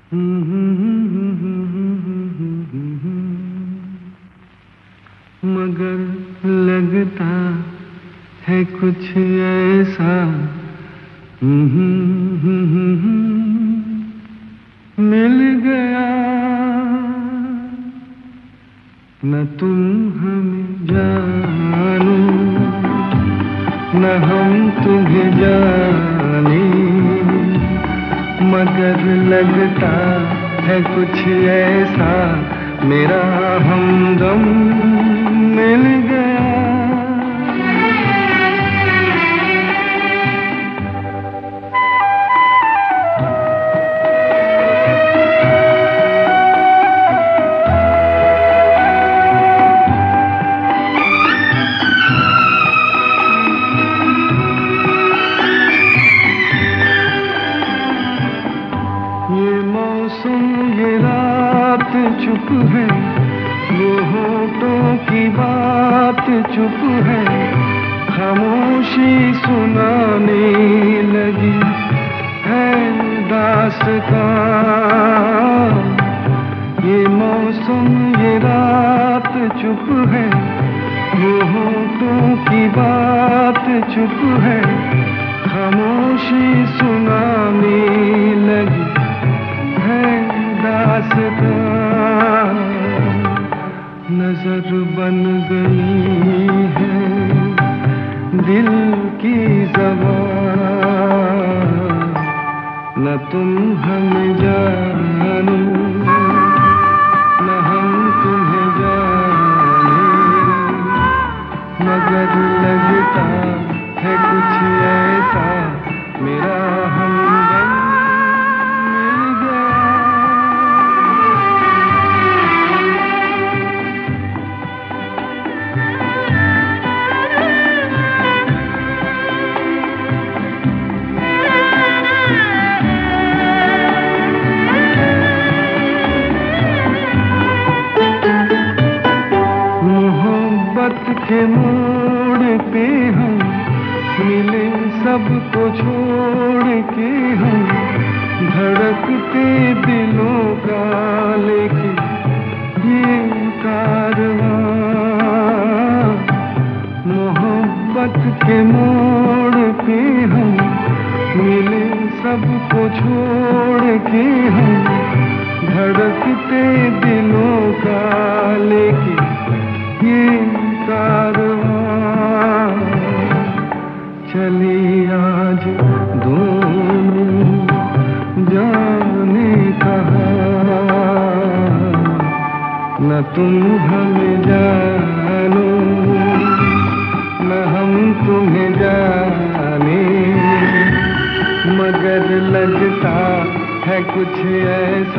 मगर लगता है कुछ ऐसा मिल गया न तुम हमें जानो न हम तुम्हें जाने, मगर लगता है कुछ ऐसा मेरा हमदम मिल गया। ये मौसम ये रात चुप है, वो होठों की बात चुप है, खामोशी सुनाने लगी है दास्तां। ये मौसम ये रात चुप है, वो होठों की बात चुप है, खामोशी सुनाने लगी दास्तां। नजर बन गई है दिल की ज़बान, न तुम हमें जानो न हम तुम्हें जाने, मगर लगता है कुछ ऐसा मेरा हमदम मिल गया। मोहब्बत के मोड़ पे हम मिले, सबको छोड़ के हम धड़कते दिलों का लेके ये कारवां। मोहब्बत के मोड़ पे हम मिले, सबको छोड़ के हम धड़कते दिलों का लेके ये कारवां। चली आज दोनों जाने कहाँ, न तुम हमें जानो न हम तुम्हें जाने, मगर लगता है कुछ ऐसा